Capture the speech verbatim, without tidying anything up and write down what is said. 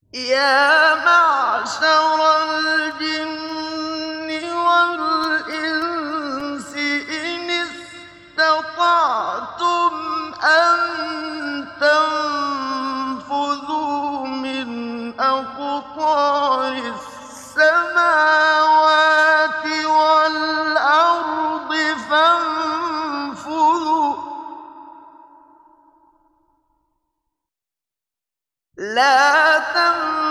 يَا مَعْشَرَ الْجِنِّ وَالْإِنسِ إِنِ اسْتَطَعْتُمْ أَن تَنفُذُوا مِنْ أَقْطَارِ السَّمَاوَاتِ وَالْأَرْضِ فَانفُذُوا ۚ لَا تَنفُذُونَ